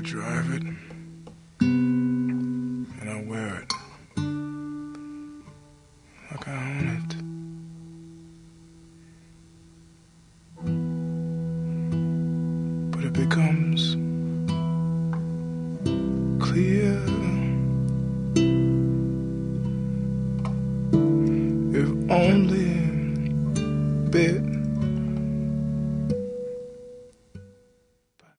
drive it, and I wear it like I own it. But it becomes clear if only